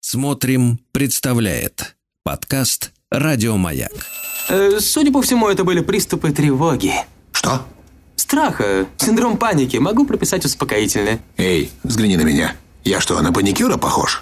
Смотрим, представляет подкаст «Радио Маяк». Судя по всему, это были приступы тревоги. Что? Страха, синдром паники. Могу прописать успокоительное. Эй, взгляни на меня. Я что, на паникюра похож?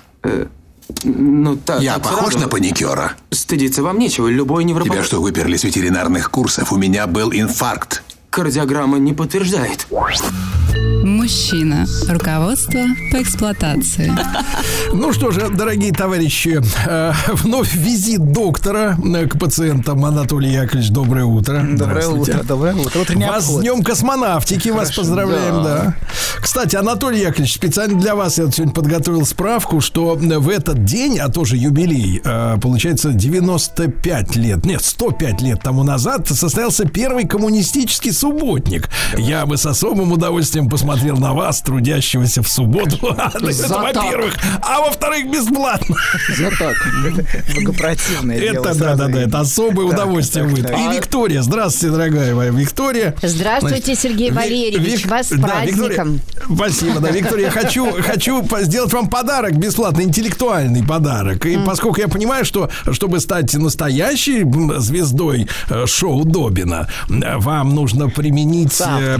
Я похож на паникюра? Стыдиться вам нечего, любой невропатолог. Тебя что, выперли с ветеринарных курсов? У меня был инфаркт. Кардиограмма не подтверждает. Мужчина. Руководство по эксплуатации. Ну что же, дорогие товарищи, вновь визит доктора к пациентам. Анатолий Яковлевич, доброе утро. Доброе утро, доброе утро. Вас с Днем космонавтики, вас поздравляем, да. Кстати, Анатолий Яковлевич, специально для вас я сегодня подготовил справку, что в этот день, а тоже юбилей, получается 95 лет, нет, 105 лет тому назад состоялся первый коммунистический субботник. Я бы с особым удовольствием посмотрел на вас, трудящегося в субботу. Это, во-первых. А во-вторых, бесплатно. За так. Богопротивное дело. Это, да, это особое удовольствие будет. И Виктория. Здравствуйте, дорогая моя Виктория. Здравствуйте, Сергей Валерьевич. Вас с праздником. Спасибо, да, Виктория. Хочу сделать вам подарок, бесплатный, интеллектуальный подарок. И поскольку я понимаю, что чтобы стать настоящей звездой шоу Добина, вам нужно применить,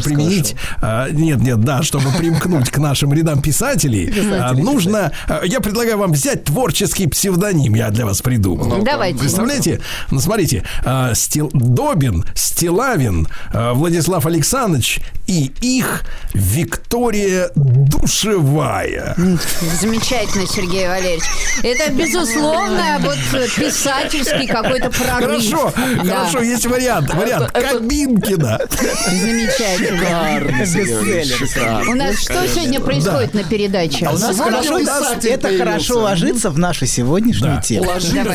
чтобы примкнуть к нашим рядам писателей, нужно, я предлагаю вам взять творческий псевдоним, я для вас придумал. Давайте. Представляете? Ну, смотрите, Добин, Стилавин, Владислав Александрович и их Виктория Душевая. Замечательно, Сергей Валерьевич. Это, безусловно, вот писательский какой-то прорыв. Хорошо, есть вариант. Кабинкина. Замечательно. У нас что сегодня происходит на передаче? У нас хорошо ложится в нашу сегодняшнюю тему.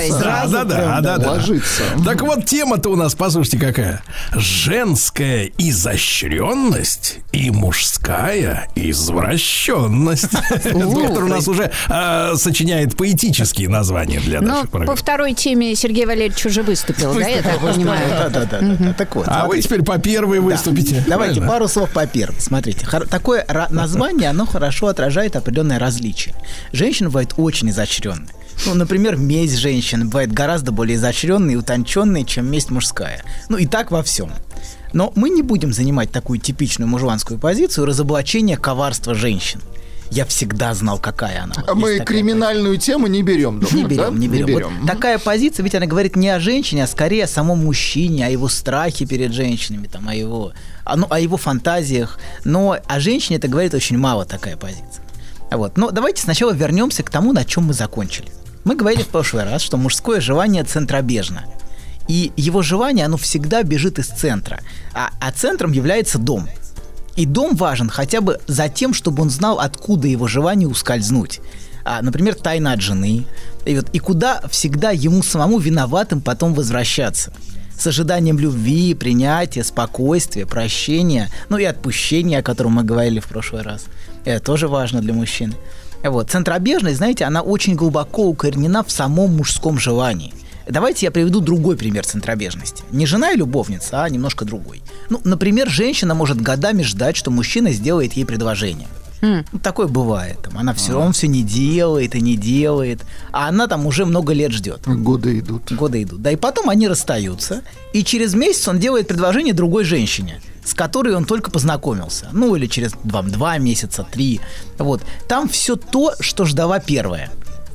Да. Ложится. Так вот, тема-то у нас, послушайте, какая. Женская изощренность и мужская извращенность. Доктор у нас уже сочиняет поэтические названия для наших программ. По второй теме Сергей Валерьевич уже выступил, да, я так понимаю? Да. Так вот. А вы теперь по первой выступите. Давайте пару слов по первой. Смотрите, такое название, оно хорошо отражает определенное различие. Женщины бывают очень изощренные. Ну, например, месть женщин бывает гораздо более изощренной и утонченной, чем месть мужская. Ну, и так во всем. Но мы не будем занимать такую типичную мужланскую позицию разоблачения коварства женщин. Я всегда знал, какая она. Вот мы криминальную тему не берем, доктор, не берем. Вот такая позиция, ведь она говорит не о женщине, а скорее о самом мужчине, о его страхе перед женщинами, там, о его фантазиях. Но о женщине это говорит очень мало, такая позиция. Вот. Но давайте сначала вернемся к тому, на чем мы закончили. Мы говорили в прошлый раз, что мужское желание центробежно. И его желание, оно всегда бежит из центра. А центром является дом. И дом важен хотя бы за тем, чтобы он знал, откуда его желание ускользнуть. Например, тайна от жены. И куда всегда ему самому виноватым потом возвращаться. С ожиданием любви, принятия, спокойствия, прощения, и отпущения, о котором мы говорили в прошлый раз. Это тоже важно для мужчин. Вот. Центробежность, знаете, она очень глубоко укоренена в самом мужском желании. Давайте я приведу другой пример центробежности. Не жена и любовница, а немножко другой. Например, женщина может годами ждать, что мужчина сделает ей предложение. Такое бывает. Она он все не делает и не делает, а она там уже много лет ждет. Годы идут. Да, и потом они расстаются, и через месяц он делает предложение другой женщине, с которой он только познакомился. Или через 2 месяца, 3. Вот. Там все то, что ждала первая.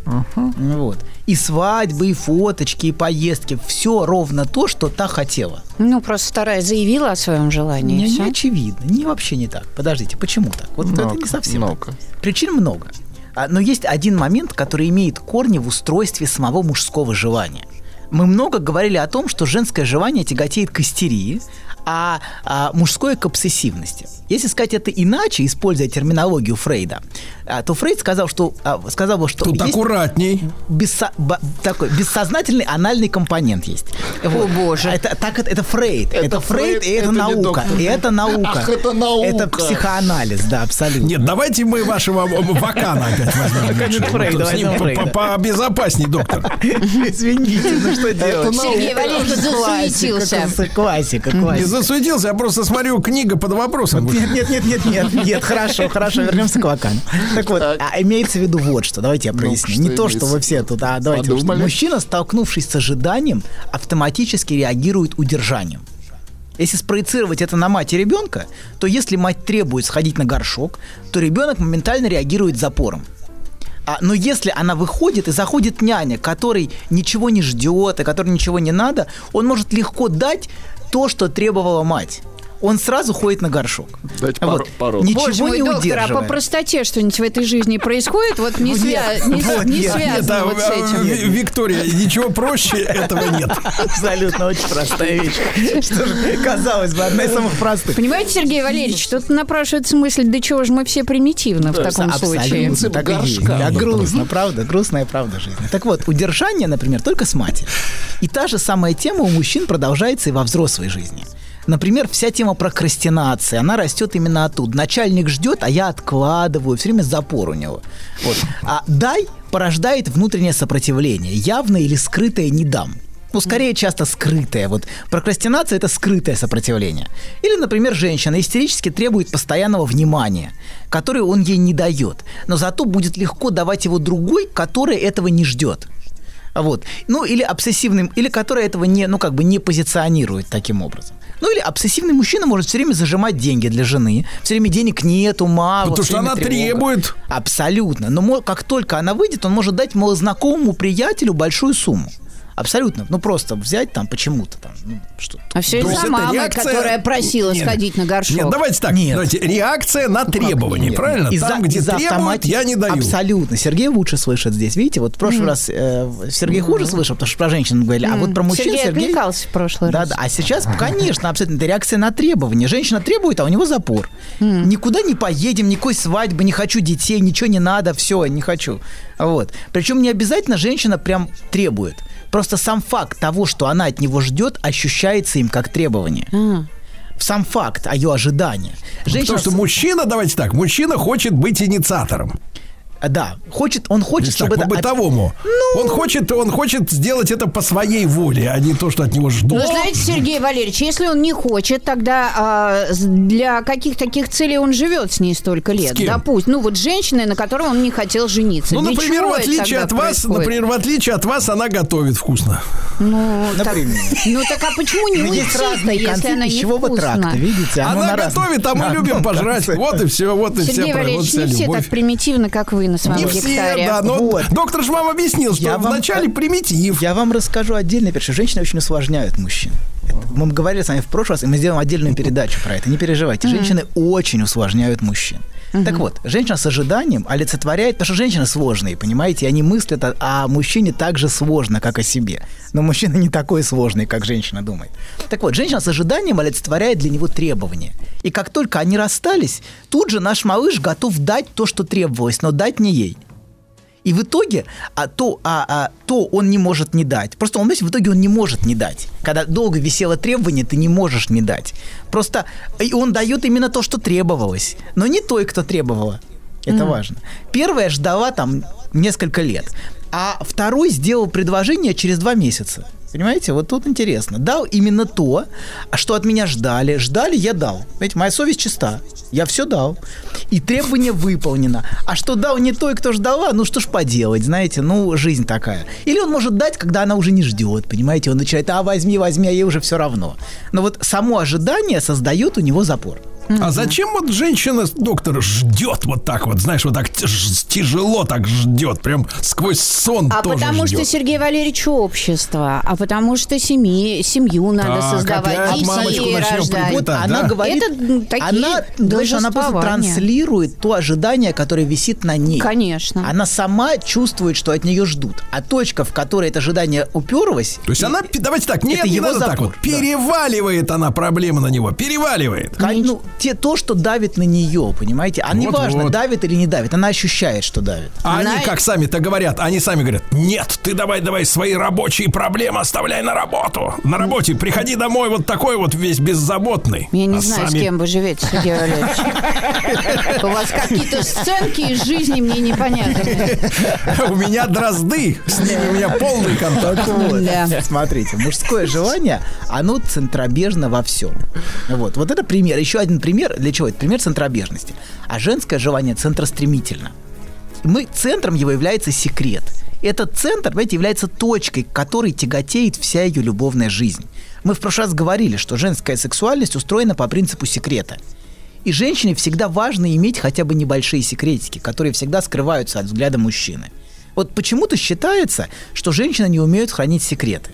Вот. И свадьбы, и фоточки, и поездки. Все ровно то, что та хотела. Просто вторая заявила о своем желании. Не очевидно. Вообще не так. Подождите, почему так? Вот это не совсем так. Причин много. Но есть один момент, который имеет корни в устройстве самого мужского желания. Мы много говорили о том, что женское желание тяготеет к истерии, а мужское к обсессивности. Если сказать это иначе, используя терминологию Фрейда, то Фрейд сказал, что тут есть аккуратней. Такой бессознательный анальный компонент есть. О, боже. Это Фрейд. Это Фрейд, и это наука. И это наука. Ах, это наука. Это психоанализ, да, абсолютно. Нет, давайте мы вашего Вакана опять возьмем. Побезопасней, доктор. Извините, что делать? Сергей Валерьевич засуетился. Классика. Не засуетился, я просто смотрю, книга под вопросом. Нет, хорошо, вернемся к Вакану. Так вот, имеется в виду вот что. Давайте я проясню. Не то, что вы все тут, а давайте. Мужчина, столкнувшись с ожиданием, автоматически реагирует удержанием. Если спроецировать это на мать и ребенка, то если мать требует сходить на горшок, то ребенок моментально реагирует запором. Но если она выходит и заходит няня, который ничего не ждет, и которой ничего не надо, он может легко дать то, что требовала мать. Он сразу ходит на горшок. Дать пару. Ничего Боже мой, не доктор, удерживая. а по простоте что-нибудь в этой жизни происходит? Вот не связано вот с этим. Виктория, ничего проще этого нет. Абсолютно очень простая вещь. Что же, казалось бы, одна из самых простых. Понимаете, Сергей Валерьевич, тут напрашивается мысль, да чего же мы все примитивны в таком случае. Абсолютно, так и есть. Да, грустно, правда, грустная правда жизни. Так вот, удержание, например, только с матерью. И та же самая тема у мужчин продолжается и во взрослой жизни. Например, вся тема прокрастинации, она растет именно оттуда. Начальник ждет, а я откладываю, все время запор у него. Вот. А дай порождает внутреннее сопротивление, явное или скрытое не дам. Ну, скорее, часто скрытое. Вот прокрастинация – это скрытое сопротивление. Или, например, женщина истерически требует постоянного внимания, которое он ей не дает. Но зато будет легко давать его другой, который этого не ждет. Вот. Ну, или обсессивным, или который этого не, не позиционирует таким образом. Ну, или обсессивный мужчина может все время зажимать деньги для жены. Все время денег нету, мало. Потому что она требует. Абсолютно. Но как только она выйдет, он может дать малознакомому приятелю большую сумму. Абсолютно. Ну, просто взять там почему-то там, что-то. А все из-за мамы, реакция... которая просила сходить на горшок. Нет, давайте так. Давайте. Реакция на требование, правильно? Там, где требуют, я не даю. Абсолютно. Сергей лучше слышит здесь. Видите, вот в прошлый раз Сергей хуже слышал, потому что про женщин говорили, а вот про мужчин Сергей отвлекался в прошлый раз. Да. А сейчас, конечно, абсолютно, это реакция на требование. Женщина требует, а у него запор. Никуда не поедем, никакой свадьбы, не хочу детей, ничего не надо, все, не хочу. Вот. Причем не обязательно женщина прям требует. Просто сам факт того, что она от него ждет, ощущается им как требование. Сам факт, ее ожидание. Потому что мужчина, давайте так, мужчина хочет быть инициатором. Да, он хочет, чтобы это... По-бытовому. Он хочет сделать это по своей воле, а не то, что от него ждут. Вы знаете, Сергей Валерьевич, если он не хочет, тогда для каких таких целей он живет с ней столько лет? Допустим, вот женщина, на которой он не хотел жениться. Например, в отличие от вас, она готовит вкусно. Например. Так а почему не уйти-то, если она не вкусна? Видите, она готовит, а мы любим пожрать. Вот и все, вот и вся любовь. Сергей Валерьевич, не все так примитивно, как вы на своем гектаре. Все, да, но доктор же вам объяснил, что вначале примитив. Я вам расскажу отдельно, потому что женщины очень усложняют мужчин. Мы говорили с вами в прошлый раз, и мы сделаем отдельную передачу про это. Не переживайте. Женщины очень усложняют мужчин. Так вот, женщина с ожиданием олицетворяет, потому что женщины сложные, понимаете, и они мыслят о мужчине так же сложно, как о себе. Но мужчина не такой сложный, как женщина думает. Так вот, женщина с ожиданием олицетворяет для него требования. И как только они расстались, тут же наш малыш готов дать то, что требовалось, но дать не ей. И в итоге то он не может не дать. Просто в итоге он не может не дать. Когда долго висело требование, ты не можешь не дать. Просто он дает именно то, что требовалось, но не той, кто требовала. Это важно. Первая ждала там несколько лет, а второй сделал предложение через 2 месяца. Понимаете, вот тут интересно. Дал именно то, что от меня ждали. Ждали, я дал. Понимаете, моя совесть чиста. Я все дал. И требование выполнено. А что дал не той, кто ждала, что ж поделать, знаете, жизнь такая. Или он может дать, когда она уже не ждет, понимаете, он начинает, возьми, а ей уже все равно. Но вот само ожидание создает у него запор. А зачем вот женщина, доктор, ждет вот так вот, знаешь, вот так тяжело так ждет, прям сквозь сон тоже потому ждет. Что, Сергей Валерьевич, общество, а потому что семью надо создавать, детей рождать. Вот она говорит, она просто транслирует то ожидание, которое висит на ней. Конечно. Она сама чувствует, что от нее ждут. А точка, в которой это ожидание уперлось... То есть она, давайте так, не надо так вот, переваливает она проблему на него, переваливает. То, что давит на нее, понимаете? А неважно, давит или не давит, она ощущает, что давит. А они как сами-то говорят? Они сами говорят, нет, ты давай свои рабочие проблемы оставляй на работу. На работе приходи домой вот такой вот весь беззаботный. Я не знаю, с кем вы живете, Сергей Валерьевич. У вас какие-то сценки из жизни мне непонятны. У меня дрозды, с ними у меня полный контакт. Смотрите, мужское желание, оно центробежно во всем. Вот это пример. Еще один пример. Для чего? Это пример центробежности. А женское желание центростремительно. центром его является секрет. Этот центр, понимаете, является точкой, к которой тяготеет вся ее любовная жизнь. Мы в прошлый раз говорили, что женская сексуальность устроена по принципу секрета. И женщине всегда важно иметь хотя бы небольшие секретики, которые всегда скрываются от взгляда мужчины. Вот почему-то считается, что женщины не умеют хранить секреты,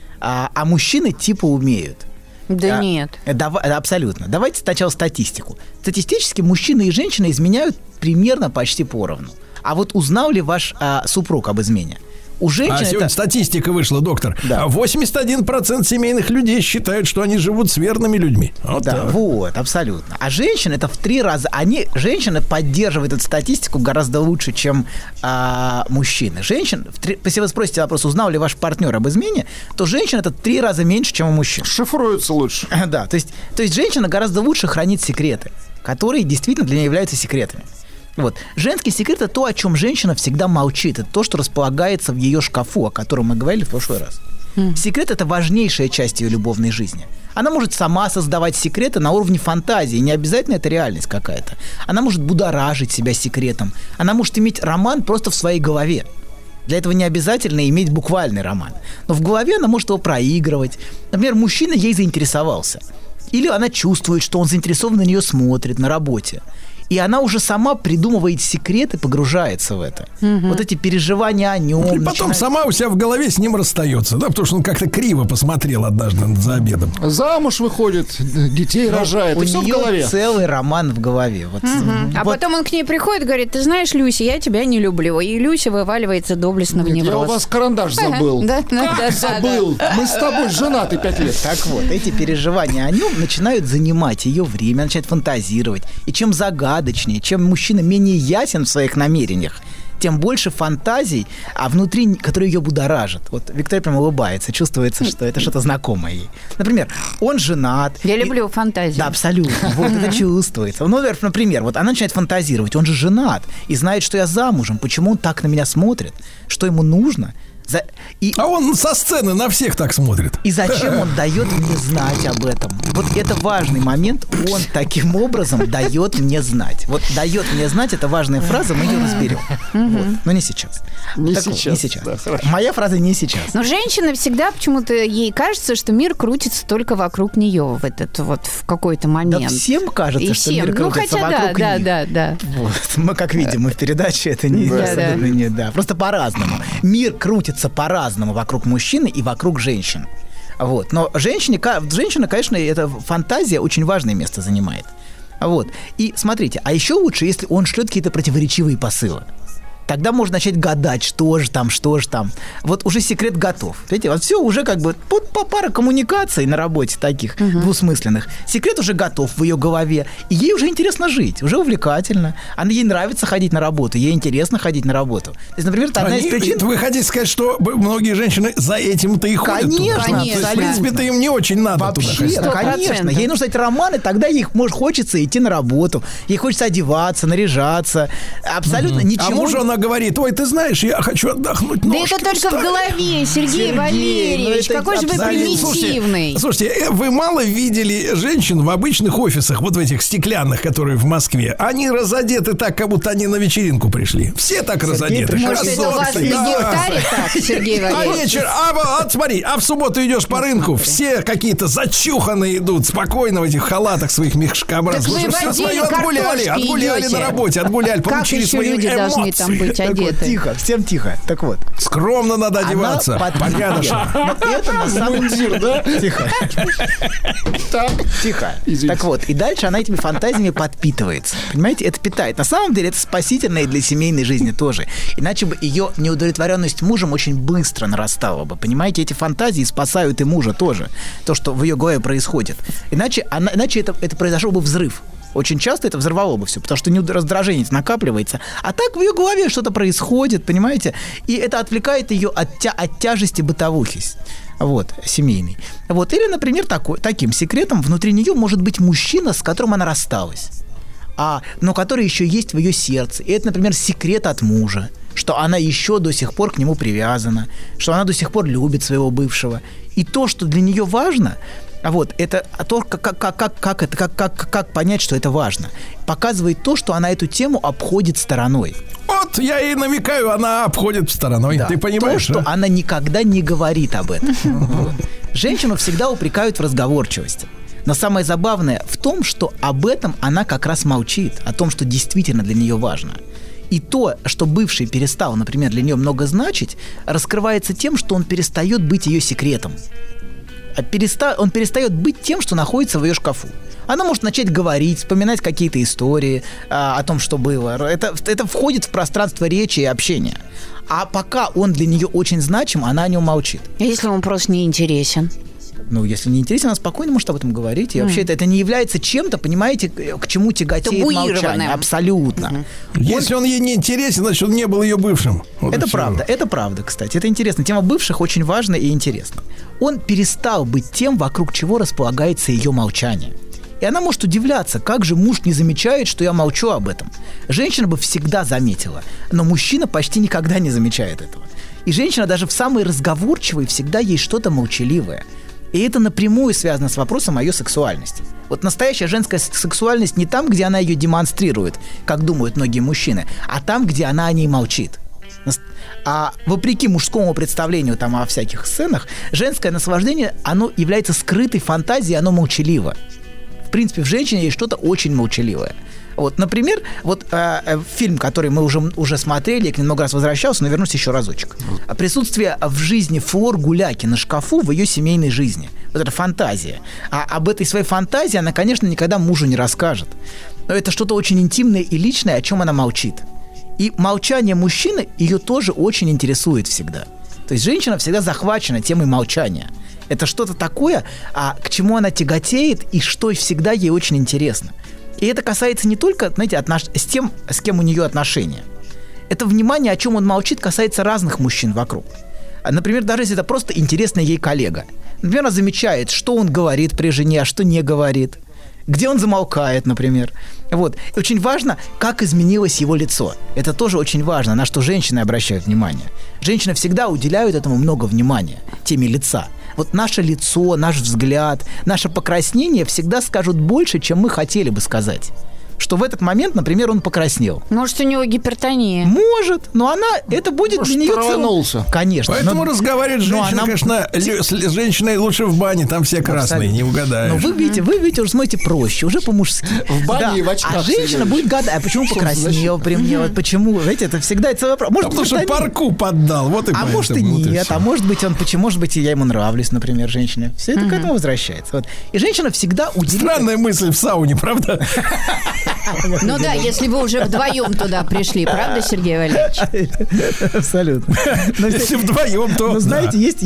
а мужчины типа умеют. Да нет. Абсолютно. Давайте сначала статистику. Статистически мужчины и женщины изменяют примерно почти поровну. А вот узнал ли ваш супруг об измене? У женщин сегодня статистика вышла, доктор. Да. 81% семейных людей считают, что они живут с верными людьми. Вот да, так. Вот, абсолютно. А женщины это в 3 раза. Женщины поддерживают эту статистику гораздо лучше, чем мужчины. Если вы спросите вопрос, узнал ли ваш партнер об измене, то женщин это в 3 раза меньше, чем у мужчин. Шифруются лучше. Да, то есть женщина гораздо лучше хранит секреты, которые действительно для нее являются секретами. Вот. Женский секрет – это то, о чем женщина всегда молчит. Это то, что располагается в ее шкафу, о котором мы говорили в прошлый раз. Секрет – это важнейшая часть ее любовной жизни. Она может сама создавать секреты на уровне фантазии. Не обязательно это реальность какая-то. Она может будоражить себя секретом. Она может иметь роман просто в своей голове. Для этого не обязательно иметь буквальный роман. Но в голове она может его проигрывать. Например, мужчина ей заинтересовался. Или она чувствует, что он заинтересован на нее смотрит на работе. И она уже сама придумывает секреты, погружается в это. Вот эти переживания о нем. И потом сама у себя в голове с ним расстается, да, потому что он как-то криво посмотрел однажды за обедом. Замуж выходит, детей рожает, и все в голове. У нее целый роман в голове. Вот. А потом он к ней приходит и говорит: ты знаешь, Люся, я тебя не люблю. И Люся вываливается доблестно в невроз. Я у вас карандаш забыл. Как забыл? Мы с тобой женаты 5 лет. Так вот, эти переживания о нем начинают занимать ее время, начинает фантазировать. И чем загадочнее, чем мужчина менее ясен в своих намерениях, тем больше фантазий, а внутри, которые ее будоражат. Вот Виктория прям улыбается, чувствуется, что это что-то знакомое ей. Например, он женат. Я люблю фантазии. Да, абсолютно. Вот это чувствуется. Ну, например, вот она начинает фантазировать. Он же женат и знает, что я замужем. Почему он так на меня смотрит? Что ему нужно? А он со сцены на всех так смотрит. И зачем он дает мне знать об этом? Вот это важный момент. Он таким образом дает мне знать. Вот дает мне знать, это важная фраза, мы ее разберем. Вот. Но не сейчас. Не сейчас. Да, моя фраза не сейчас. Но женщина всегда почему-то ей кажется, что мир крутится только вокруг нее в какой-то момент. Да всем кажется, что мир крутится вокруг них. Да. Вот. Мы, как видим, мы в передаче это не просто по-разному. Мир крутится по-разному вокруг мужчины и вокруг женщин. Вот. Но женщина, конечно, эта фантазия очень важное место занимает. Вот. И смотрите, а еще лучше, если он шлет какие-то противоречивые посылы. Тогда можно начать гадать, что же там. Вот уже секрет готов. Видите, вот все уже как бы по пара коммуникаций на работе таких двусмысленных. Секрет уже готов в ее голове. И ей уже интересно жить, уже увлекательно. Ей нравится ходить на работу, ей интересно ходить на работу. То есть, например, это одна из причин... Вы хотите сказать, что многие женщины за этим-то и ходят туда? Конечно. В принципе-то им не очень надо вообще, туда. Конечно. Ей нужно эти романы, тогда ей хочется идти на работу. Ей хочется одеваться, наряжаться. Абсолютно ничего... А мужу она говорит: ой, ты знаешь, я хочу отдохнуть. Да это только в голове, Сергей Валерьевич. Какой же вы примитивный. Слушайте, вы мало видели женщин в обычных офисах, вот в этих стеклянных, которые в Москве? Они разодеты так, как будто они на вечеринку пришли. Все так разодеты. Может, это у вас на гектаре так, Сергей Валерьевич? Смотри, в субботу идешь по рынку, все какие-то зачуханные идут, спокойно в этих халатах своих мешкообразных. Так вы в отделе картошки отгуляли на работе, получили свои эмоции. Как еще люди должны там быть одеты? Вот, тихо, всем тихо. Так вот. Скромно надо одеваться. Порядочно. Это на самом деле, да? Тихо. Тихо. Так вот, и дальше она этими фантазиями подпитывается. Понимаете, это питает. На самом деле это спасительно и для семейной жизни тоже. Иначе бы ее неудовлетворенность мужем очень быстро нарастала бы. Понимаете, эти фантазии спасают и мужа тоже. То, что в ее голове происходит. Иначе это произошел бы взрыв. Очень часто это взорвало бы все, потому что раздражение накапливается. А так в ее голове что-то происходит, понимаете? И это отвлекает ее от тяжести бытовухи. Вот, семейной. Вот. Или, например, таким секретом внутри нее может быть мужчина, с которым она рассталась, но который еще есть в ее сердце. И это, например, секрет от мужа, что она еще до сих пор к нему привязана, что она до сих пор любит своего бывшего. И то, что для нее важно, вот, это то, как понять, что это важно, показывает то, что она эту тему обходит стороной. Вот, я ей намекаю, она обходит стороной. Да. Ты понимаешь? То, что она никогда не говорит об этом. Женщину всегда упрекают в разговорчивости. Но самое забавное в том, что об этом она как раз молчит, о том, что действительно для нее важно. И то, что бывший перестал, например, для нее много значить, раскрывается тем, что он перестает быть ее секретом. Он перестает быть тем, что находится в ее шкафу. Она может начать говорить, вспоминать какие-то истории о том, что было. Это входит в пространство речи и общения. А пока он для нее очень значим, она о нем молчит. А если он просто не интересен? Ну, если не интересен, она спокойно может об этом говорить. И вообще это не является чем-то, понимаете, к чему тяготеет молчание. Абсолютно. Если он ей не интересен, значит, он не был ее бывшим. Вот это правда, кстати. Это интересно. Тема бывших очень важна и интересна. Он перестал быть тем, вокруг чего располагается ее молчание. И она может удивляться, как же муж не замечает, что я молчу об этом. Женщина бы всегда заметила, но мужчина почти никогда не замечает этого. И женщина даже в самой разговорчивой всегда есть что-то молчаливое. И это напрямую связано с вопросом о ее сексуальности. Вот настоящая женская сексуальность не там, где она ее демонстрирует, как думают многие мужчины, а там, где она о ней молчит. А вопреки мужскому представлению там о всяких сценах, женское наслаждение, оно является скрытой фантазией, оно молчаливо. В принципе, в женщине есть что-то очень молчаливое. Вот, например, фильм, который мы уже смотрели, я к нему много раз возвращался, но вернусь еще разочек. Присутствие в жизни Флор Гуляки на шкафу в ее семейной жизни. Вот это фантазия. А об этой своей фантазии она, конечно, никогда мужу не расскажет. Но это что-то очень интимное и личное, о чем она молчит. И молчание мужчины ее тоже очень интересует всегда. То есть женщина всегда захвачена темой молчания. Это что-то такое, к чему она тяготеет и что всегда ей очень интересно. И это касается не только, знаете, с тем, с кем у нее отношения. Это внимание, о чем он молчит, касается разных мужчин вокруг. Например, даже если это просто интересный ей коллега. Например, она замечает, что он говорит при жене, а что не говорит. Где он замолкает, например. Вот. И очень важно, как изменилось его лицо. Это тоже очень важно, на что женщины обращают внимание. Женщины всегда уделяют этому много внимания, теме лица. Вот наше лицо, наш взгляд, наше покраснение всегда скажут больше, чем мы хотели бы сказать. Что в этот момент, например, он покраснел. Может, у него гипертония? Может, но это будет для нее траванулся. Конечно. Поэтому разговаривает женщина, конечно, с женщиной лучше в бане, там все красные, не угадаешь. Но вы видите, уже смотрите проще, уже по-мужски. В бане и в очках. А женщина будет гадать, а почему покраснел при мне, вот почему, знаете, это всегда целый вопрос. Может, потому что парку поддал, вот и поэтому. А может и нет, а может быть я ему нравлюсь, например, женщине. Все это к этому возвращается. Вот. И женщина всегда уделяет... Странная мысль в сауне, правда? Ну да, если вы уже вдвоем туда пришли, правда, Сергей Валерьевич? Абсолютно. Если вдвоем, то... Ну, знаете, есть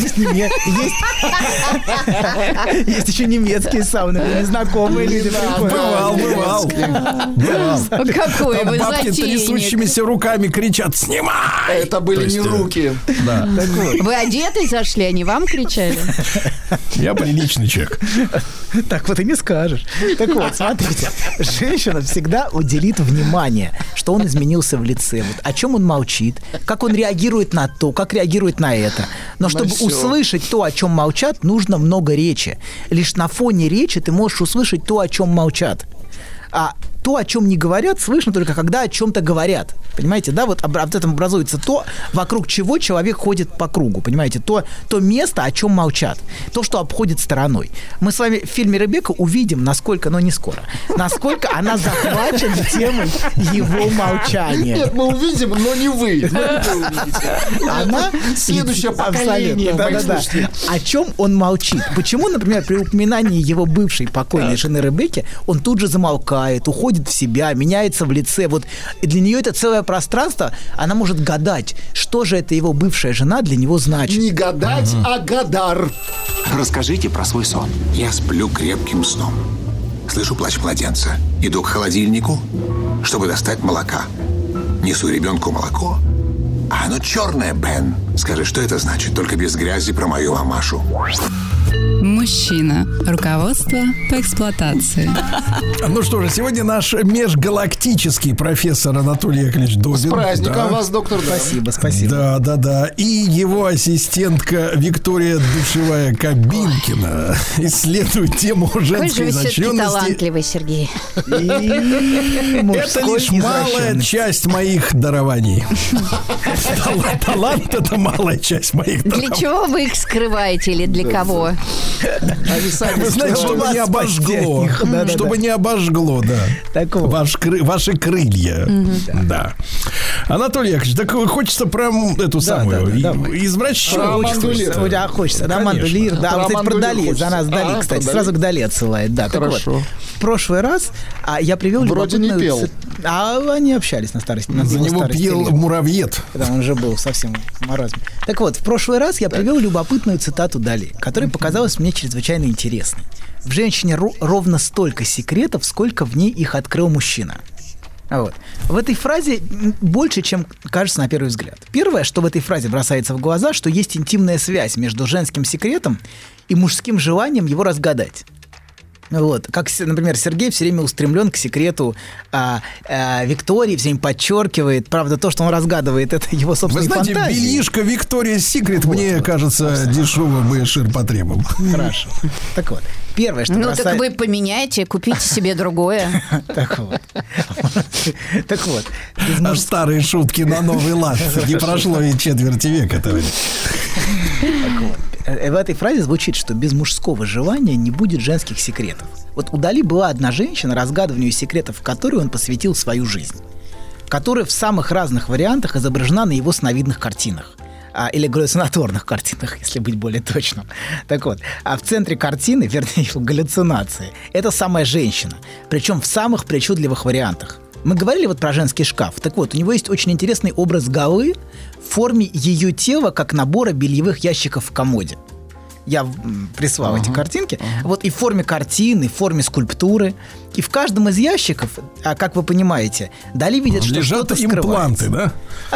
еще немецкие сауны, незнакомые люди. Бывал. Какой вы бабки трясущимися руками кричат: «Снимай!» Это были не руки. Да. Вы одетый зашли, они вам кричали? Я приличный человек. Так вот и не скажешь. Так вот, смотрите, женщина всегда уделит внимание, что он изменился в лице, вот, о чем он молчит, как он реагирует на то, как реагирует на это. Но чтобы услышать то, о чем молчат, нужно много речи. Лишь на фоне речи ты можешь услышать то, о чем молчат. А то, о чем не говорят, слышно только когда о чем-то говорят. Понимаете, да? Вот об этом образуется то, вокруг чего человек ходит по кругу. Понимаете, то место, о чем молчат. То, что обходит стороной. Мы с вами в фильме «Ребекка» увидим, насколько, но не скоро, насколько она захвачена темой его молчания. Нет, мы увидим, но не вы. Она следующее поколение. Да. О чем он молчит? Почему, например, при упоминании его бывшей покойной жены Ребекки он тут же замолкает, уходит в себя, меняется в лице. Вот для нее это целое пространство. Она может гадать, что же это его бывшая жена для него значит. Не гадать, а гадар. Расскажите про свой сон. Я сплю крепким сном. Слышу плач младенца. Иду к холодильнику, чтобы достать молока. Несу ребенку молоко. А оно черное, Бен. Скажи, что это значит? Только без грязи про мою мамашу. Мужчина. Руководство по эксплуатации. Ну что же, сегодня наш межгалактический профессор Анатолий Яковлевич Добин. С праздником вас, доктор. Спасибо. Да. И его ассистентка Виктория Душевая Кабинкина исследует тему женской изощренности. Какой же вы все-таки талантливый, Сергей. Это лишь малая часть моих дарований. Талант — это малая часть моих дарований. Для чего вы их скрываете или для кого? Вы знаете, чтобы не обожгло. Чтобы не обожгло, да. Ваши крылья. Да. Анатолий Яковлевич, так хочется прям эту самую извращенную. Хочется. Роман Дулир. Да, вот, кстати, про Дали. За нас Дали, кстати. Сразу к Дали отсылает. Да, так вот. В прошлый раз я привел вроде не пел. А они общались на старости. За него пел Муравьед. Да, он уже был совсем в маразме. Так вот, в прошлый раз я привел любопытную цитату Дали, которая показалась мне чрезвычайно интересной. В женщине ровно столько секретов, сколько в ней их открыл мужчина. Вот. В этой фразе больше, чем кажется на первый взгляд. Первое, что в этой фразе бросается в глаза, что есть интимная связь между женским секретом и мужским желанием его разгадать. Вот. Как, например, Сергей все время устремлен к секрету Виктории, все время подчеркивает. Правда, то, что он разгадывает, это его собственные фантазии. Вы знаете, бельишко Victoria's Secret мне кажется дешевым и ширпотребом. Хорошо. Так вот, первое, что бросает... так вы поменяйте, купите себе другое. Так вот. Аж старые шутки на новый лад. Не прошло и четверти века, товарищ. Так вот. В этой фразе звучит, что без мужского желания не будет женских секретов. Вот у Дали была одна женщина, разгадыванию секретов, в которую он посвятил свою жизнь, которая в самых разных вариантах изображена на его сновидных картинах. Или галлюцинаторных картинах, если быть более точным. Так вот, а в центре картины, вернее, галлюцинации, это самая женщина, причем в самых причудливых вариантах. Мы говорили вот про женский шкаф. Так вот, у него есть очень интересный образ голы в форме ее тела, как набора бельевых ящиков в комоде. Я прислал эти картинки. Вот и в форме картины, и в форме скульптуры. И в каждом из ящиков, как вы понимаете, Дали видит, что что-то скрывается. Импланты, да?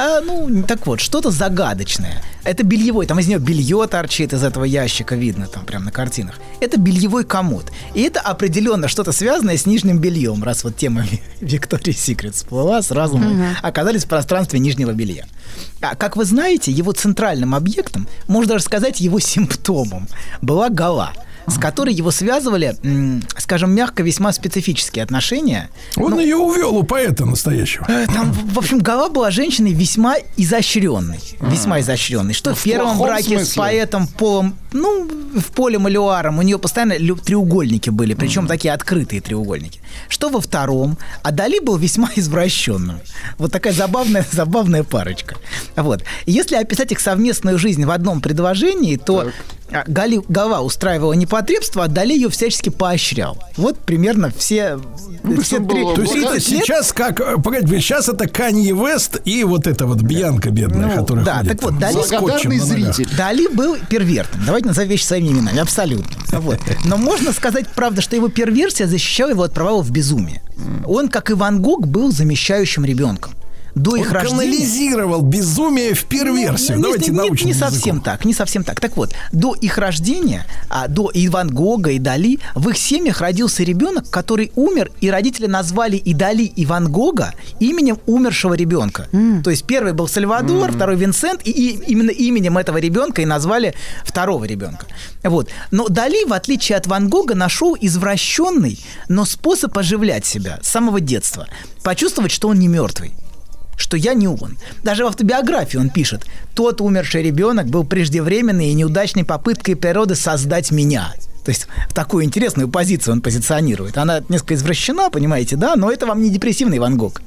Так вот, что-то загадочное. Это бельевой, там из него белье торчит из этого ящика, видно там прямо на картинах. Это бельевой комод. И это определенно что-то связанное с нижним бельем. Раз вот тема Victoria's Secret всплыла, сразу мы оказались в пространстве нижнего белья. Как вы знаете, его центральным объектом, можно даже сказать, его симптомом, была гола, с которой его связывали, скажем мягко, весьма специфические отношения. Он ее увел у поэта настоящего. Там, в общем, гола была женщиной весьма изощренной. Весьма изощренной. Что в первом браке с поэтом Полом, в Полем Элюаром у нее постоянно треугольники были, причем такие открытые треугольники. Что во втором, а Дали был весьма извращенным. Вот такая забавная парочка. Вот. Если описать их совместную жизнь в одном предложении, то Гала устраивала непотребство, а Дали ее всячески поощрял. Вот примерно все три. То есть это сейчас как... Погодите, сейчас это Канье Вест и вот эта вот Бьянка бедная, которая ходит. Так вот, Дали благодарный зритель. Дали был первертом. Давайте назовем вещи своими именами. Абсолютно. Вот. Но можно сказать, правда, что его перверсия защищала его от провала в безумие. Он, как и Ван Гог, был замещающим ребенком. До их рождения... канализировал безумие в перверсию. Давайте научным языком. Не совсем так. Так вот, до их рождения, до и Ван Гога, и Дали, в их семьях родился ребенок, который умер, и родители назвали и Дали, и Ван Гога именем умершего ребенка. То есть первый был Сальвадор, второй Винсент, и именно именем этого ребенка и назвали второго ребенка. Вот. Но Дали, в отличие от Ван Гога, нашел извращенный, но способ оживлять себя с самого детства. Почувствовать, что он не мертвый. Что я не он. Даже в автобиографии он пишет: тот умерший ребенок был преждевременной и неудачной попыткой природы создать меня. То есть в такую интересную позицию он позиционирует. Она несколько извращена, понимаете, да, но это вам не депрессивный Ван Гог.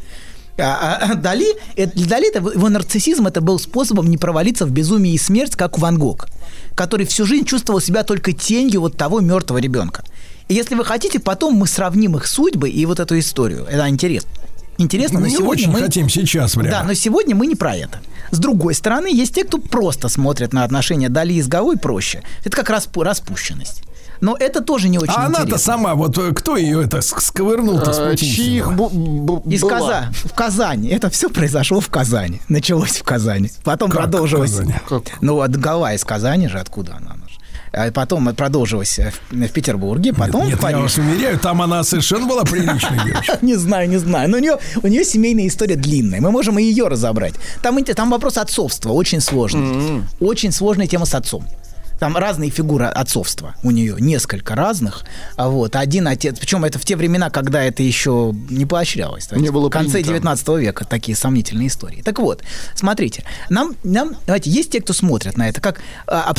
Дали, для Дали его нарциссизм это был способом не провалиться в безумие и смерть, как у Ван Гога, который всю жизнь чувствовал себя только тенью вот того мертвого ребенка. И если вы хотите, потом мы сравним их судьбы и вот эту историю. Это интересно, но не сегодня очень хотим сейчас прямо. Да, но сегодня мы не про это. С другой стороны, есть те, кто просто смотрит на отношения Дали с Галой проще. Это как распущенность. Но это тоже не очень интересно. Она-то сама, вот кто ее это сковырнул-то с пути? В Казани. Это все произошло в Казани. Началось в Казани. Потом продолжилось. Как? Гала из Казани же, откуда она? потом продолжилось в Петербурге, потом в Париже. Я вас уверяю, там она совершенно была приличной девочкой. Не знаю. Но у нее семейная история длинная. Мы можем и ее разобрать. Там вопрос отцовства очень сложный. Очень сложная тема с отцом. Там разные фигуры отцовства у нее, несколько разных. Один отец, причем это в те времена, когда это еще не поощрялось. В конце 19 века такие сомнительные истории. Так вот, смотрите, давайте, есть те, кто смотрят на это, как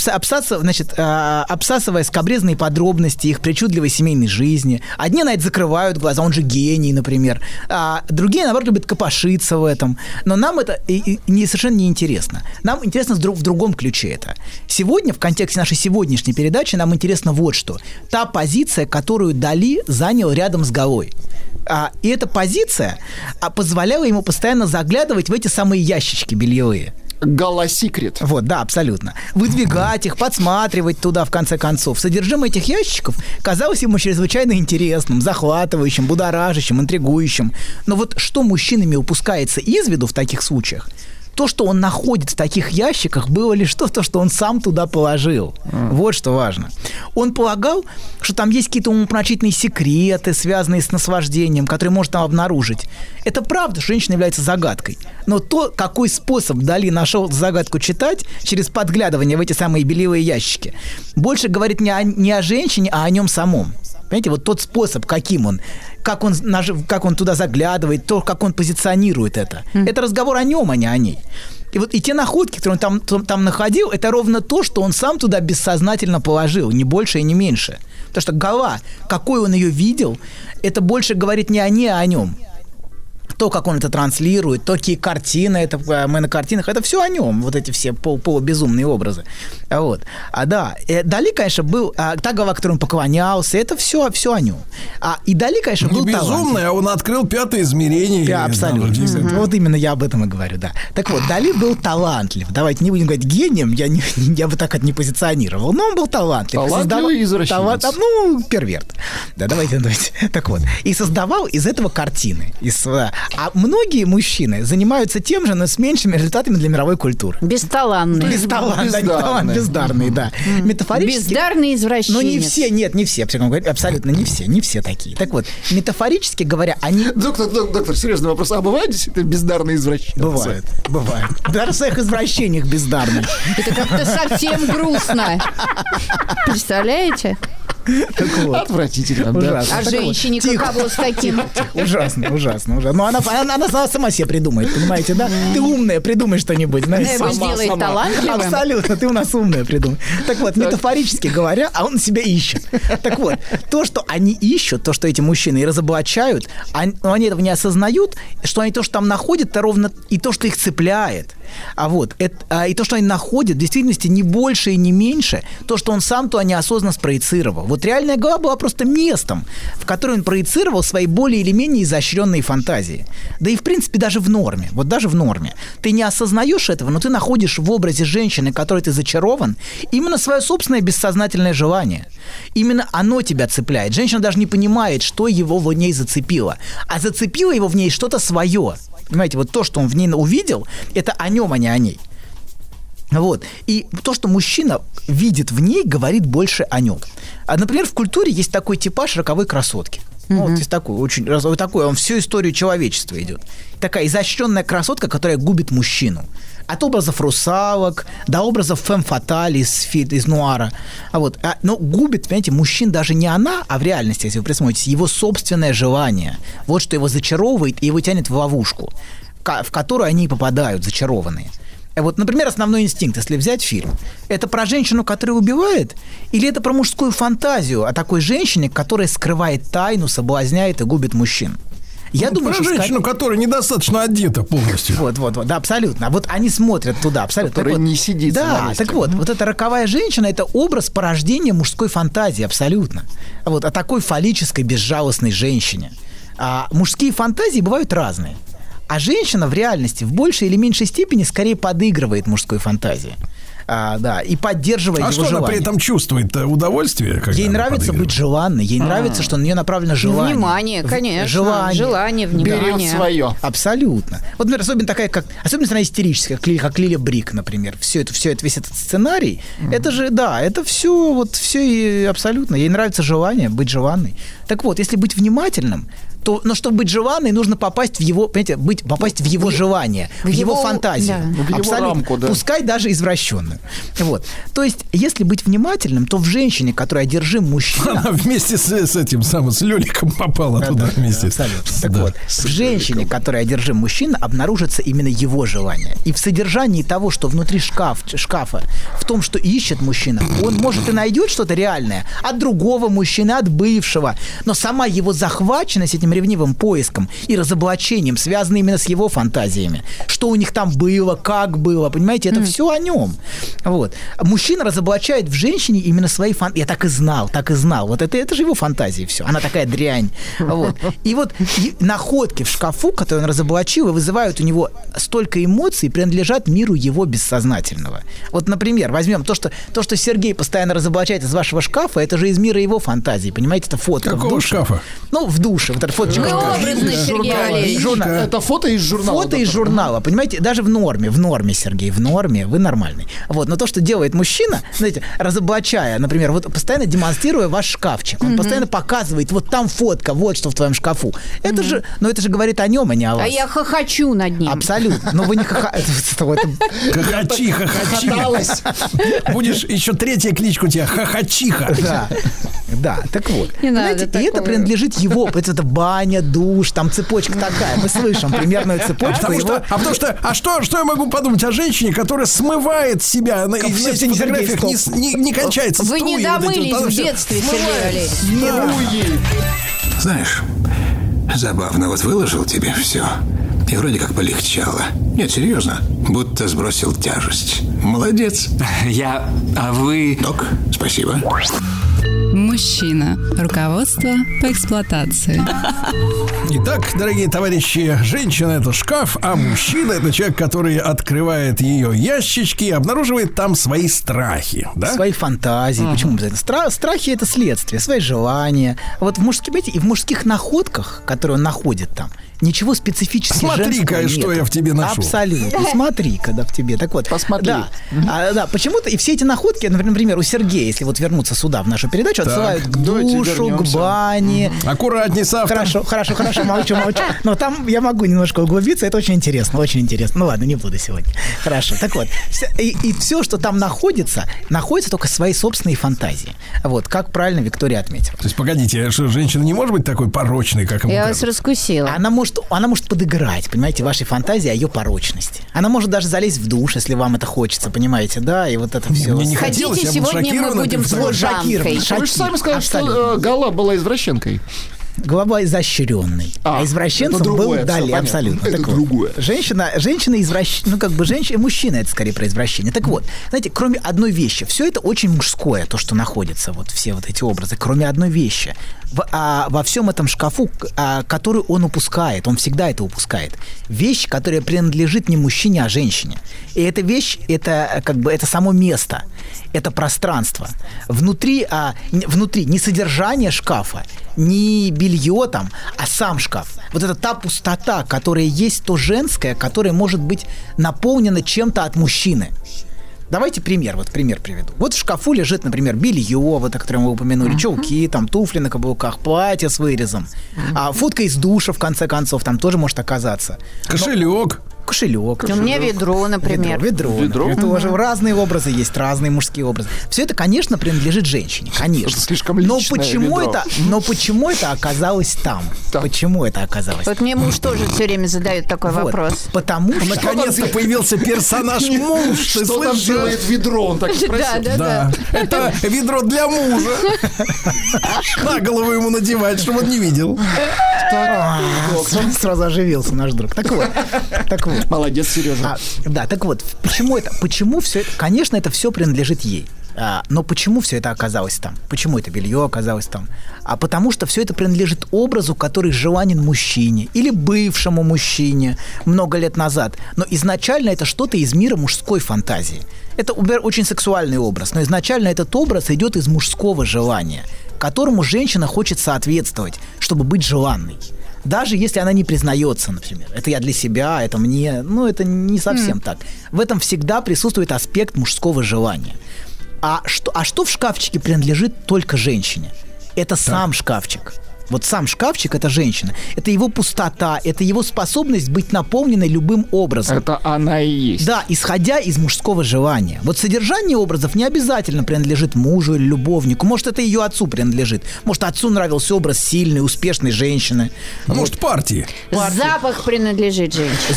обсасывая скабрезные подробности их причудливой семейной жизни. Одни на это закрывают глаза, он же гений, например. А другие, наоборот, любят копошиться в этом. Но нам это совершенно не интересно. Нам интересно в другом ключе это. Сегодня, в контексте нашей сегодняшней передачи, нам интересно вот что. Та позиция, которую Дали занял рядом с Галой. И эта позиция позволяла ему постоянно заглядывать в эти самые ящички бельевые. Гала Секрет. Вот, да, абсолютно. Выдвигать их, подсматривать туда, в конце концов. Содержимое этих ящичков казалось ему чрезвычайно интересным, захватывающим, будоражащим, интригующим. Но вот что мужчинами упускается из виду в таких случаях? То, что он находит в таких ящиках, было лишь то, что он сам туда положил. Вот что важно. Он полагал, что там есть какие-то умопомрачительные секреты, связанные с наслаждением, которые может там обнаружить. Это правда, что женщина является загадкой. Но то, какой способ Дали нашел загадку читать, через подглядывание в эти самые бельевые ящики, больше говорит не о женщине, а о нем самом. Понимаете, вот тот способ, каким он, как он туда заглядывает, то, как он позиционирует это. Это разговор о нем, а не о ней. И те находки, которые он там находил, это ровно то, что он сам туда бессознательно положил, не больше и не меньше. Потому что Гала, какой он ее видел, это больше говорит не о ней, а о нем. То, как он это транслирует, то, какие картины, мы на картинах, это все о нем, вот эти все полубезумные образы. Дали, конечно, был, та Гала, которой он поклонялся, это все о нем. И Дали, конечно, был талантлив. Не безумный, а он открыл 5-е измерение. Да, абсолютно. Вот именно я об этом и говорю, да. Так вот, Дали был талантлив. Давайте не будем говорить гением, я бы так это не позиционировал, но он был талантлив. Талантливый извращенец. Перверт. Да, давайте. Так вот. И создавал из этого картины. А многие мужчины занимаются тем же, но с меньшими результатами для мировой культуры. Бесталанные. Бездарные, да. Метафорически. Бездарные извращенец. Но не все, абсолютно не все такие. Так вот, метафорически говоря, они... Доктор, серьезный вопрос. А бывают действительно бездарные извращенцы? Бывает. Даже в своих извращениях бездарные. Это как-то совсем грустно. Представляете? Вот. Отвратительно, да. А женщине каково с таким? Ужасно. Но она сама себе придумает, понимаете, да? Ты умная, придумай что-нибудь. Его сделает талантливым. Абсолютно, ты у нас умная, придумай. Так вот, метафорически говоря, он себя ищет. Так вот, то, что они ищут, то, что эти мужчины и разоблачают, они этого не осознают, что они то, что там находят, это ровно и то, что их цепляет. И то, что они находят, в действительности не больше и не меньше, то, что он сам туда неосознанно спроецировал. Вот реальная Гала была просто местом, в которое он проецировал свои более или менее изощренные фантазии. Да и, в принципе, даже в норме. Вот даже в норме. Ты не осознаешь этого, но ты находишь в образе женщины, которой ты зачарован, именно свое собственное бессознательное желание. Именно оно тебя цепляет. Женщина даже не понимает, что его в ней зацепило. А зацепило его в ней что-то свое. Понимаете, вот то, что он в ней увидел, это о нем, а не о ней. Вот. И то, что мужчина видит в ней, говорит больше о нем. Например, в культуре есть такой типаж роковой красотки. Вот есть такой, он всю историю человечества идет. Такая изощренная красотка, которая губит мужчину. От образов русалок до образов фemme-фаталь из нуара. Но губит, понимаете, мужчин даже не она, а в реальности, если вы присмотритесь, его собственное желание. Вот что его зачаровывает и его тянет в ловушку, в которую они и попадают, зачарованные. Например, «Основной инстинкт», если взять фильм, это про женщину, которая убивает, или это про мужскую фантазию о такой женщине, которая скрывает тайну, соблазняет и губит мужчин? Я думаю, про женщину, которая недостаточно одета полностью. Вот, да, абсолютно. Вот они смотрят туда, абсолютно. Которая не сидит. Да, так вот эта роковая женщина – это образ порождения мужской фантазии, абсолютно. О такой фаллической, безжалостной женщине. А мужские фантазии бывают разные. А женщина в реальности в большей или меньшей степени скорее подыгрывает мужской фантазии. и поддерживая его желание. А что она при этом чувствует? Удовольствие? Ей нравится быть желанной, ей нравится, что на нее направлено желание. Внимание, конечно. Желание, внимание. Берет свое. Абсолютно. Вот, например, особенно она истерическая, как Лиля Брик, например. Все это, весь этот сценарий, это же, это все и абсолютно. Ей нравится желание, быть желанной. Так вот, если быть внимательным, но чтобы быть желанной, нужно попасть в его, попасть в его желание, в его фантазию. Да. В его рамку, да. Пускай даже извращенную. Вот. То есть, если быть внимательным, то в женщине, которая одержим мужчина... Она вместе с Лёликом попала туда вместе. Абсолютно. Так вот, в женщине, которая одержим мужчина, обнаружится именно его желание. И в содержании того, что внутри шкафа, в том, что ищет мужчина, он, может, и найдет что-то реальное от другого мужчины, от бывшего, но сама его захваченность этим ревнивым поиском и разоблачением связаны именно с его фантазиями. Что у них там было, как было, понимаете, это все о нем. Вот. Мужчина разоблачает в женщине именно свои фантазии. Я так и знал. Вот это же его фантазии все. Она такая дрянь. Вот. И вот находки в шкафу, которые он разоблачил, вызывают у него столько эмоций, принадлежат миру его бессознательного. Вот, например, возьмем то, что Сергей постоянно разоблачает из вашего шкафа, это же из мира его фантазий. Понимаете, это фотка Какого в душе. Шкафа? В душе. Вот это фоточка. Это фото из журнала. Фото из журнала, понимаете, даже в норме, Сергей, в норме, вы нормальный. Вот, но то, что делает мужчина, знаете, разоблачая, например, вот постоянно демонстрируя ваш шкафчик, он постоянно показывает, вот там фотка, вот что в твоем шкафу. Это же говорит о нем, а не о вас. А я хохочу над ним. Абсолютно. Но вы не Хохочи. Будешь еще третья кличка у тебя, Хохочиха. Да, так вот. Знаете, и это принадлежит его, это баня, душ, там цепочка такая. Мы слышим примерную цепочку. Что я могу подумать о женщине, которая смывает себя на фотографиях, не кончается. Вы не домылись в детстве, Сергей Валерьевич. Знаешь, забавно, вот выложил тебе все, и вроде как полегчало. Нет, серьезно, будто сбросил тяжесть. Молодец. А вы... Док, спасибо. Мужчина. Руководство по эксплуатации. Итак, дорогие товарищи, женщина – это шкаф, а мужчина – это человек, который открывает ее ящички и обнаруживает там свои страхи. Да? Свои фантазии. Почему обязательно? Страхи – это следствие, свои желания. Вот в мужских находках, которые он находит там, ничего специфически женского нет. Смотри-ка, что я в тебе нашел. Абсолютно. Смотри-ка, в тебе. Так вот. Посмотри. Да, почему-то и все эти находки, например, у Сергея, если вот вернуться сюда, в нашу передачу, отсылают к душу, к бане. Аккуратней с автором. Хорошо, молчу. Но там я могу немножко углубиться, это очень интересно. Ну ладно, не буду сегодня. Хорошо. Так вот, и все, что там находится только свои собственные фантазии. Вот, как правильно Виктория отметила. То есть, погодите, что женщина не может быть такой порочной, как ему Я вас раскусила. Она может подыграть, понимаете, вашей фантазии о ее порочности. Она может даже залезть в душ, если вам это хочется, понимаете, да, и вот это все. Мне не хотелось, Хотите, сегодня мы будем служанкой. Вы же сами сказали, что Гала была извращенкой. Голова изощренной. А извращенцем был далее, абсолютно. Это другое. Женщина извращенная, мужчина это скорее про извращение. Так вот, знаете, кроме одной вещи, все это очень мужское, то, что находится, вот все вот эти образы, кроме одной вещи. Во всем этом шкафу, который он упускает, он всегда это упускает. Вещь, которая принадлежит не мужчине, а женщине. И эта вещь, это само место, это пространство. Внутри не содержание шкафа, не белье там, а сам шкаф. Вот это та пустота, которая есть, то женское, которое может быть наполнено чем-то от мужчины. Давайте пример приведу. Вот в шкафу лежит, например, белье, вот о котором мы упомянули, чулки, там, туфли на каблуках, платье с вырезом. Фотка из душа, в конце концов, там тоже может оказаться. Кошелек. У меня ведро, например. Ведро. Это тоже разные образы есть, разные мужские образы. Все это, конечно, принадлежит женщине, конечно. Это слишком личное ведро. Но почему это оказалось там? Почему это оказалось? Вот мне муж тоже все время задает такой вопрос. Потому что... Наконец-то появился персонаж муж. Что там делает ведро? Он так спросил. Да. Это ведро для мужа. На голову ему надевать, чтобы он не видел. Сразу оживился наш друг. Так вот. Молодец, Сережа. Так вот, почему все это? Конечно, это все принадлежит ей. Но почему все это оказалось там? Почему это белье оказалось там? А потому что все это принадлежит образу, который желанен мужчине или бывшему мужчине много лет назад. Но изначально это что-то из мира мужской фантазии. Это очень сексуальный образ, но изначально этот образ идет из мужского желания, которому женщина хочет соответствовать, чтобы быть желанной. Даже если она не признается, например. Это я для себя, это мне... Ну, это не совсем так. В этом всегда присутствует аспект мужского желания. А что в шкафчике принадлежит только женщине? Это сам шкафчик. Вот сам шкафчик – это женщина. Это его пустота, это его способность быть наполненной любым образом. Это она и есть. Да, исходя из мужского желания. Вот содержание образов не обязательно принадлежит мужу или любовнику. Может, это ее отцу принадлежит. Может, отцу нравился образ сильной, успешной женщины. Может, партии. Запах принадлежит женщине.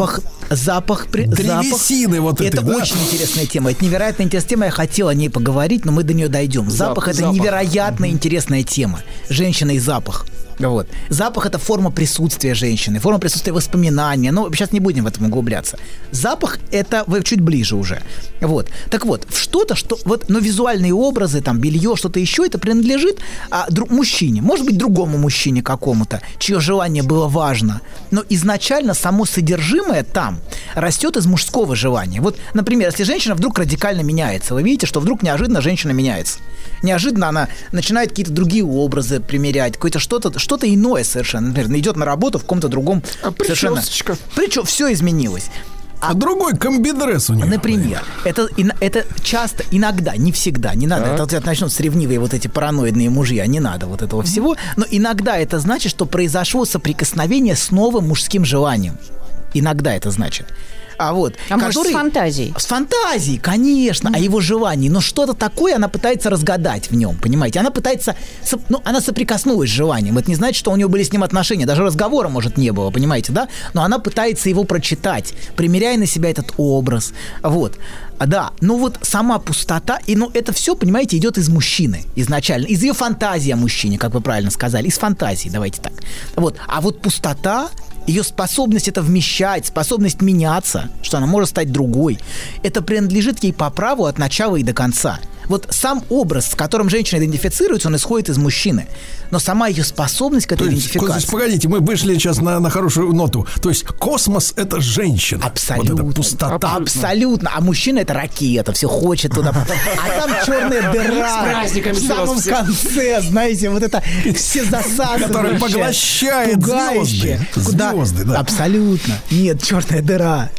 Запах древесины вот этой, это да? Очень интересная тема. Это невероятно интересная тема. Я хотел о ней поговорить, но мы до нее дойдем. Запах – это невероятно интересная тема. Женщина и запах. Вот. Запах – это форма присутствия женщины, форма присутствия воспоминания. Но сейчас не будем в этом углубляться. Запах – это чуть ближе уже. Вот. Так вот, что-то, но визуальные образы, там, белье, что-то еще, это принадлежит мужчине. Может быть, другому мужчине какому-то, чье желание было важно. Но изначально само содержимое там растет из мужского желания. Вот, например, если женщина вдруг радикально меняется, вы видите, что вдруг неожиданно женщина меняется. Неожиданно она начинает какие-то другие образы примерять, какое-то что-то иное совершенно. Например, идет на работу в каком-то другом... Причесочка. Причем все изменилось. А другой комбидресс у нее. Например, это часто, иногда, не всегда, не надо. Это начнутся ревнивые вот эти параноидные мужья, не надо вот этого всего. Но иногда это значит, что произошло соприкосновение с новым мужским желанием. Иногда это значит. Может, с фантазией? С фантазией, конечно, о его желании. Но что-то такое она пытается разгадать в нем, понимаете? Она пытается... она соприкоснулась с желанием. Это не значит, что у нее были с ним отношения. Даже разговора, может, не было, понимаете, да? Но она пытается его прочитать, примеряя на себя этот образ. Вот. Да, сама пустота, это все, понимаете, идет из мужчины изначально. Из ее фантазии о мужчине, как вы правильно сказали. Из фантазии, давайте так. Вот. А вот пустота... Ее способность это вмещать, способность меняться, что она может стать другой, это принадлежит ей по праву от начала и до конца. Вот сам образ, с которым женщина идентифицируется, он исходит из мужчины. Но сама ее способность к этой идентификации... То есть, погодите, мы вышли сейчас на хорошую ноту. То есть космос – это женщина. Абсолютно. Вот это пустота. Абсолютно. А мужчина – это ракета, все хочет туда. А там черная дыра в самом конце, знаете, вот это все засасывающее. Которая поглощает звезды. Звезды, да. Абсолютно. Нет, черная дыра.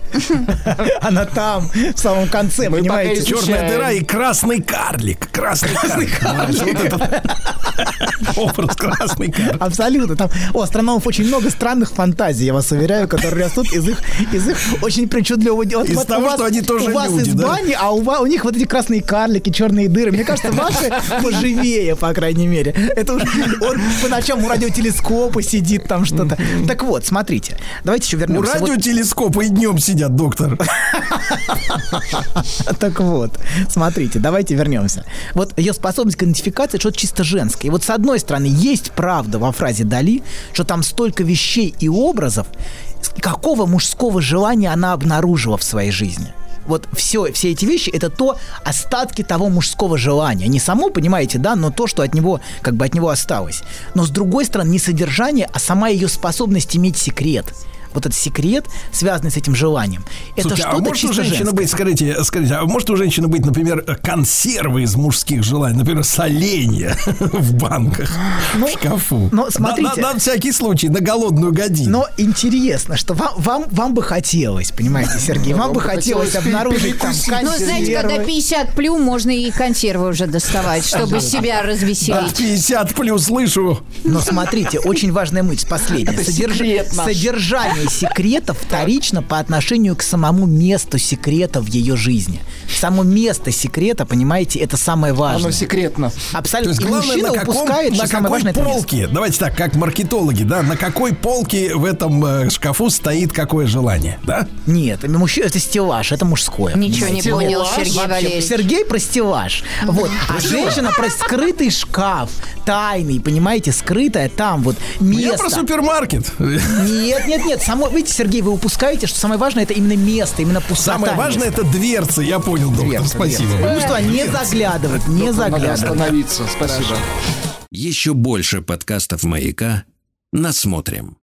Она там, в самом конце, понимаете? Черная дыра и красный карлик. Красный карлик. Образ красный карлик. Абсолютно. Там у астрономов очень много странных фантазий, я вас уверяю, которые растут из их очень причудливого... Из того, что они тоже люди, да? У вас из бани, а у них вот эти красные карлики, черные дыры. Мне кажется, ваши поживее, по крайней мере. Это уже он по ночам у радиотелескопа сидит там что-то. Так вот, смотрите. Давайте еще вернемся. У радиотелескопа и днем сидят, доктор. Так вот, смотрите, давайте вернемся. Вот ее способность к идентификации что-то чисто женское. И вот с одной стороны, есть правда во фразе Дали, что там столько вещей и образов, какого мужского желания она обнаружила в своей жизни. Вот все эти вещи – это остатки того мужского желания. Не само, понимаете, да, но то, что от него осталось. Но с другой стороны, не содержание, а сама ее способность иметь секрет. Вот этот секрет, связанный с этим желанием. Это слушайте, что-то чисто женское. Скажите, а может у женщины быть, например, консервы из мужских желаний, например, соленья в банках, в шкафу? Но смотрите, на всякий случай, на голодную годину. Но интересно, что вам бы хотелось, понимаете, Сергей, вам бы хотелось обнаружить там консервы. Ну, знаете, когда 50 плюс, можно и консервы уже доставать, чтобы себя развеселить. 50 плюс, слышу. Но смотрите, очень важная мысль, последняя. Содержание секрета вторично по отношению к самому месту секрета в ее жизни. Само место секрета, понимаете, это самое важное. Оно секретно. Абсолютно. То есть главное, мужчина упускает, что самое важное это полке, место. давайте так, как маркетологи, да, на какой полке в этом шкафу стоит какое желание, да? Нет, это стеллаж, это мужское. Ничего не понял, Сергей Валерьевич. Сергей про стеллаж. Вот. А женщина про скрытый шкаф, тайный, понимаете, скрытое там вот место. Я про супермаркет. Нет, видите, Сергей, вы упускаете, что самое важное это именно место, именно пустота. Самое важное это дверцы, я понял, доктор, спасибо. Ну что, не заглядывать, не заглядывать. Остановиться, спасибо. Еще больше подкастов «Маяка» насмотрим.